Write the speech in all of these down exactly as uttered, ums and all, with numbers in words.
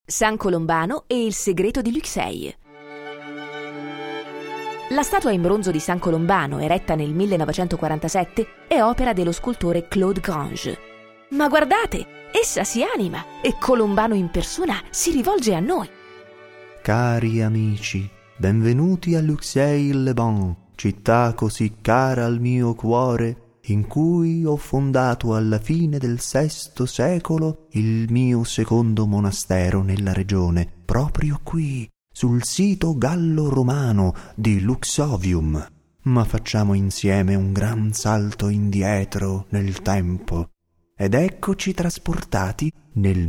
San Colombano e il segreto di Luxeuil. La statua in bronzo di San Colombano, eretta nel millenovecentoquarantasette, è opera dello scultore Claude Grange. Ma guardate, essa si anima e Colombano in persona si rivolge a noi. Cari amici, benvenuti a Luxeuil-les-Bains, città così cara al mio cuore, in cui ho fondato alla fine del sesto secolo il mio secondo monastero nella regione, proprio qui, sul sito gallo-romano di Luxovium. Ma facciamo insieme un gran salto indietro nel tempo ed eccoci trasportati nel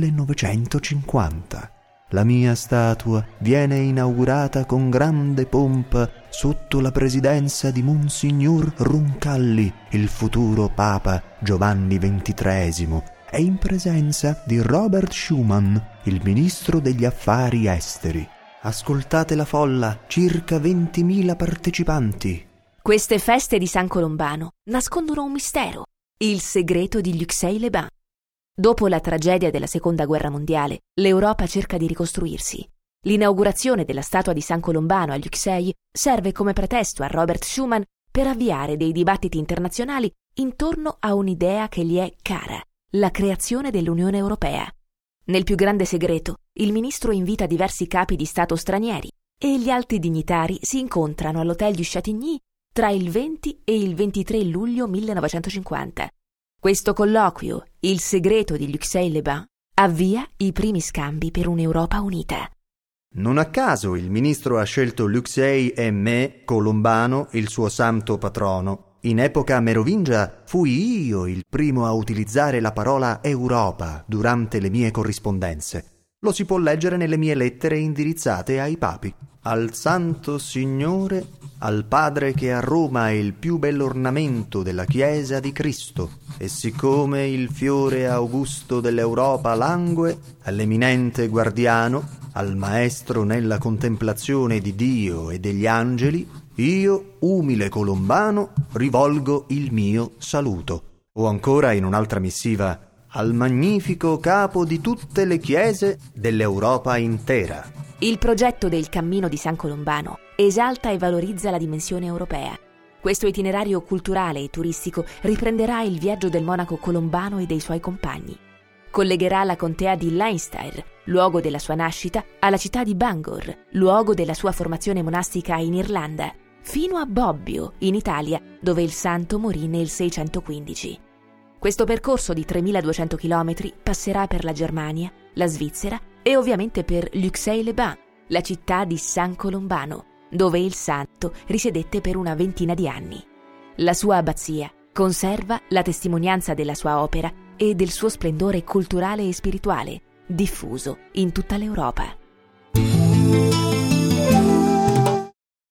millenovecentocinquanta. La mia statua viene inaugurata con grande pompa sotto la presidenza di Monsignor Roncalli, il futuro Papa Giovanni ventitreesimo, e in presenza di Robert Schuman, il ministro degli affari esteri. Ascoltate la folla, circa ventimila partecipanti. Queste feste di San Colombano nascondono un mistero, il segreto di Luxeuil-les-Bains. Dopo la tragedia della Seconda Guerra Mondiale, l'Europa cerca di ricostruirsi. L'inaugurazione della statua di San Colombano a Luxeuil serve come pretesto a Robert Schuman per avviare dei dibattiti internazionali intorno a un'idea che gli è cara, la creazione dell'Unione Europea. Nel più grande segreto, il ministro invita diversi capi di Stato stranieri e gli alti dignitari si incontrano all'Hotel du Chantilly tra il venti e il ventitré luglio millenovecentocinquanta. Questo colloquio, il segreto di Luxeuil-les-Bains, avvia i primi scambi per un'Europa unita. Non a caso il ministro ha scelto Luxeuil e me, Colombano, il suo santo patrono. In epoca merovingia fui io il primo a utilizzare la parola Europa durante le mie corrispondenze. Lo si può leggere nelle mie lettere indirizzate ai papi. Al Santo Signore, al Padre che a Roma è il più bell'ornamento della Chiesa di Cristo, e siccome il fiore augusto dell'Europa langue, all'eminente guardiano, al Maestro nella contemplazione di Dio e degli angeli, io, umile Colombano, rivolgo il mio saluto. O ancora in un'altra missiva, al magnifico capo di tutte le chiese dell'Europa intera. Il progetto del Cammino di San Colombano esalta e valorizza la dimensione europea. Questo itinerario culturale e turistico riprenderà il viaggio del monaco Colombano e dei suoi compagni. Collegherà la contea di Leinster, luogo della sua nascita, alla città di Bangor, luogo della sua formazione monastica in Irlanda, fino a Bobbio, in Italia, dove il santo morì nel seicentoquindici. Questo percorso di tremiladuecento chilometri passerà per la Germania, la Svizzera e ovviamente per Luxeuil-les-Bains, la città di San Colombano, dove il santo risiedette per una ventina di anni. La sua abbazia conserva la testimonianza della sua opera e del suo splendore culturale e spirituale, diffuso in tutta l'Europa.